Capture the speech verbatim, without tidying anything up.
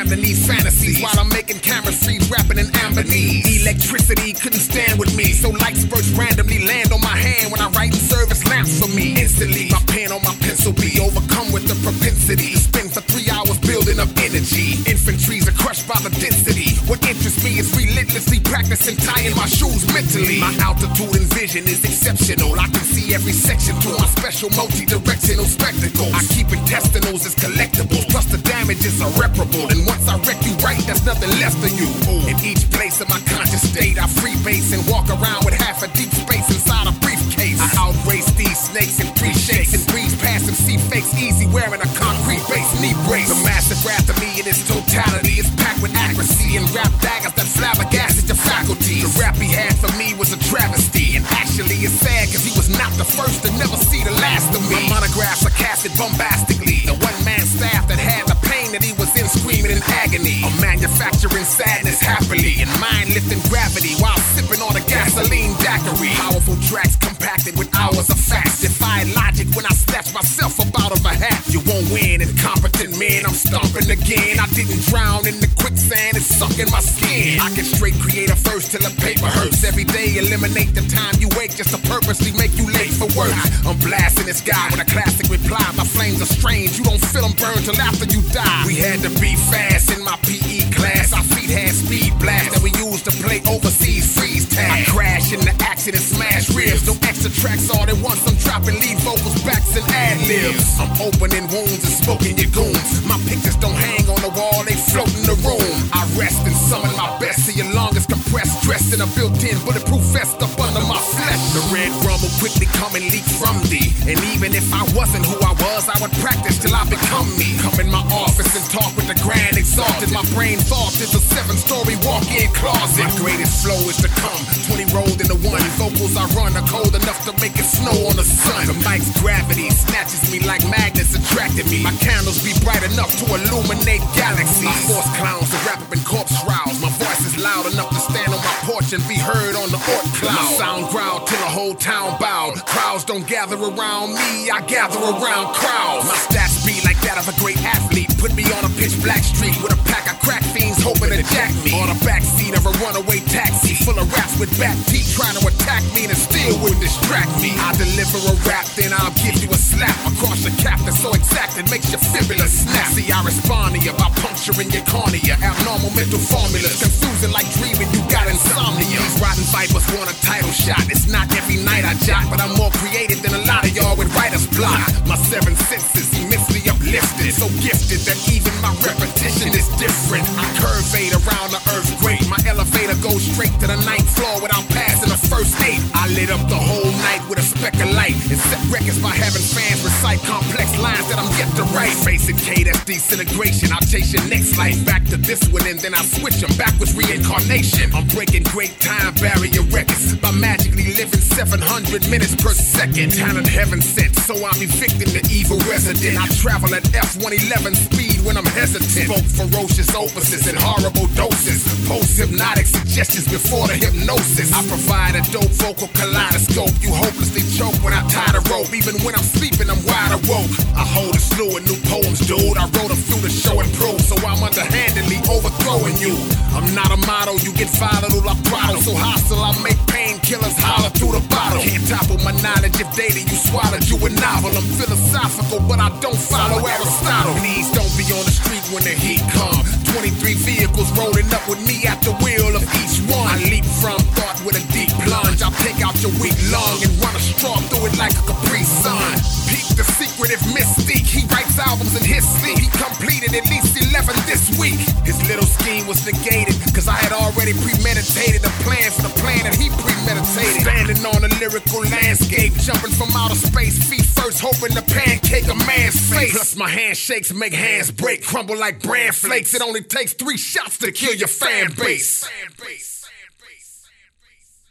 abandon these fantasies while I'm making camera streets rapping in Ambonese. Electricity couldn't stand with me, so light spurts randomly land on my hand when I write in service lamps for me. Instantly, my pen on my pencil be overcome with the propensity to spend for three hours building up energy. Infantries are crushed by the density. What interests me is relentlessly practicing tying my shoes mentally. My altitude and vision is exceptional. I can see every section through my special multi-directional spectacles. I keep intestinals as collectibles, plus the damage is irreparable. And once I wreck you right, there's nothing left of you. In each place of my conscious state, I freebase and walk around with half a deep space inside a briefcase. I outrace these snakes in three shakes and breeze past them see fakes easy wearing a concrete base knee brace. The massive wrath of me in its totality is packed with accuracy and rap daggers that flabbergasted your faculty. The rap he had for me was a travesty, and actually it's sad cause he was not the first to never see the last of me. My monographs are casted bombastically. The one-man staff that had the pain that he was in screaming in agony. I'm manufacturing sadness happily and mind-lifting gravity while sipping on a gasoline daiquiri. Powerful tracks compacted with hours of facts. Defy logic when I snatch myself up out of a hat. You won't win, incompetent men, I'm stomping again. I didn't drown in the quicksand, it's sucking my skin. I can straight create a verse till the paper hurts. Every day eliminate the time you wake just to purposely make you late for work. I'm blasting this guy with a classic reply. My flames are strange, you don't feel them burn till after you die. We had to be fast in my P E class. Our feet had speed blast that we used to play overseas freeze tag. I crash in the action and smash ribs. No extra tracks all at once, I'm dropping lead vocals, backs and ad-libs. I'm opening wounds and smoking your goons. My pictures don't hang on the wall, they float in the room. I rest and summon my best to your longest compressed, dressed in a built-in bulletproof vest up under my flesh. The red rum will quickly come and leak from thee. And even if I wasn't who I was, I would practice till I become me. Come in my office and talk with the grand exalted. My brain thought is a seven-story walk-in closet. My greatest flow is to come, twenty rolled into one. Vocals I run are cold enough to make it snow on the sun. The mic's gravity snatches me like magnets attracted me. My candles be bright enough to illuminate galaxies. I force clowns to wrap up in corpse shrouds. My voice is loud enough to stand on my porch and be heard on the Oort cloud. My sound growled till the whole town bowed. Crowds don't gather around me, I gather around crowds. My stats be like that of a great athlete. Put me on a pitch black street with a pack of crack fiends hoping to jack me. On the backseat of a runaway taxi full of raps with back teeth trying to attack me and it still wouldn't distract me. I deliver a rap, then I'll give you a slap across your cap that's so exact it makes your fibula snap. See, I respond to you by puncturing your cornea. Abnormal mental formulas, confusing like dreaming you got insomnia. These rotten vipers want a title shot. It's not every night I jot, but I'm more creative than a lot of y'all with writer's block. My seven senses immensely uplifted, so gifted that even my repetition is different. I curvate around the earth great. My elevator goes straight to the ninth floor without passing the first eight. I lit up the whole night with a speck of light and set records by having fans recite complex lines that I'm yet to write. Facing K, that's disintegration. I'll chase your next life back to this one and then I'll switch them backwards reincarnation. I'm breaking great time barrier records by magically living seven hundred minutes per second. Talent heaven sent, so I'm evicting the evil resident. I travel at F one eleven speed when I'm hesitant. Spoke ferocious opuses in horrible doses. Post-hypnotic suggestions before the hypnosis. I provide a dope vocal kaleidoscope. You hopelessly choke when I tie the rope. Even when I'm sleeping, I'm wide awoke. I hold a slew of new poems, dude. I wrote a few to show and prove, so I'm underhandedly overthrowing you. I'm not a model, you get volatile, I throttle. So hostile, I make painkillers holler through the bottle. Can't topple my knowledge if data you swallowed you a novel. I'm philosophical, but I don't follow Aristotle. Please don't be on the street when the heat come. twenty-three vehicles rolling up with me at the wheel of each one. I leap from thought with a deep plunge. I'll take out your weak lung and run a straw through it like a Capri Sun. Peep the secretive mystique. He writes albums in his sleep. He completed at least eleven this week. His little scheme was negated, cause I had already premeditated a plan for the plan that he premeditated. Standing on a lyrical landscape, jumping from outer space, feet first, hoping to pancake a man's face. Plus my handshakes make hands break, crumble like bran flakes. It only takes three shots to kill your fan base.